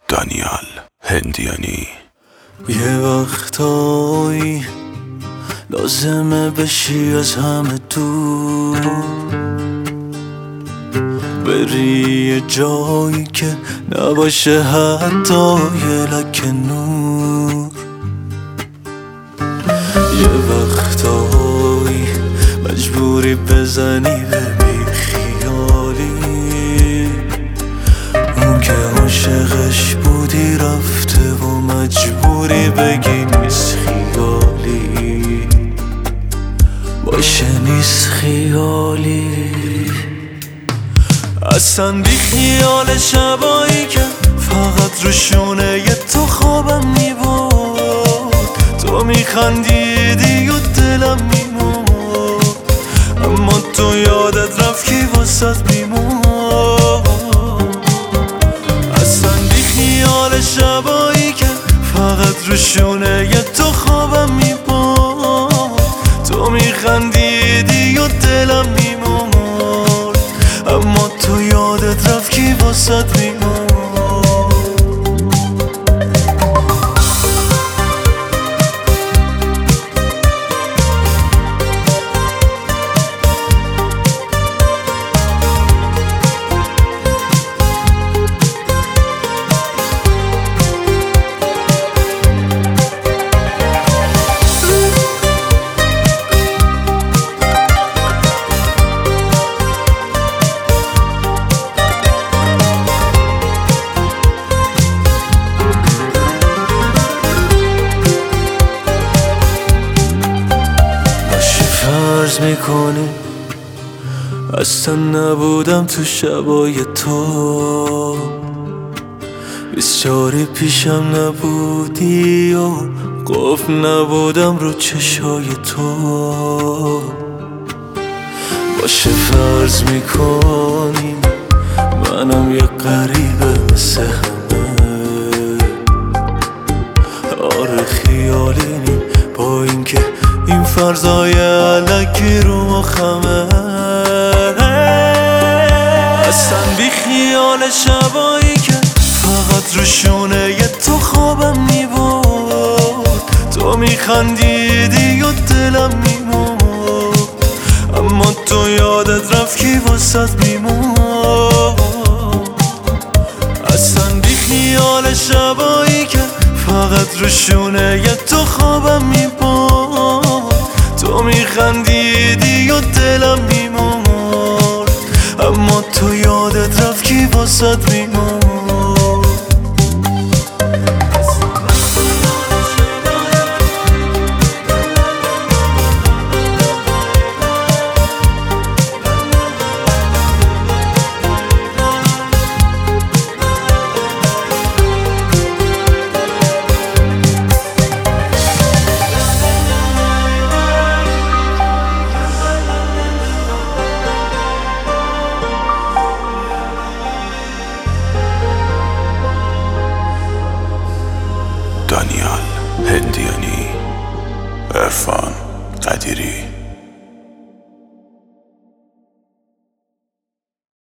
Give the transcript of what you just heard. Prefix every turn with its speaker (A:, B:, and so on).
A: دانیال هندیانی.
B: یه وقتایی لازمه بشی از همه دور، بری یه جایی که نباشه حتی یه لکه نور. یه وقتایی مجبوری بزنی به بیخیالی، اون که عاشقش بودی رفته و مجبوری بگی نیست خیالی، باشه نیست خیالی. اصلا بی خیال شبایی که فقط رو شونه یه تو خوابم میبود، تو میخندیدی و دلم میمود، اما تو یادت رفت کی واسط میمود. اصلا بی خیال شبایی که فقط رو شونه یه تو خوابم میبود، تو میخندیدی و دلم میمود، اما تو یادت رفت کی واسط میمود. فرض میکنی اصلا نبودم تو شبای تو، 24 پیشم نبودی و قفل نبودم رو چشای تو. باشه فرض میکنی منم یه غریبه مثل همه، آره خیالی نی با اینکه این فرضای علکی رو مخمه. اصلا بی خیال شبایی که فقط رو شونه یه تو خوابم میبود، تو میخندیدی و دلم میمود، اما تو یادت رفت کی واسط میمود. اصلا بی خیال شبایی که فقط رو شونه یه تو خوابم میبود، تو میخندیدی و دلم میمود، اما تو یادت رفت کی واسط میمود.
A: دانیال هندیانی. عرفان.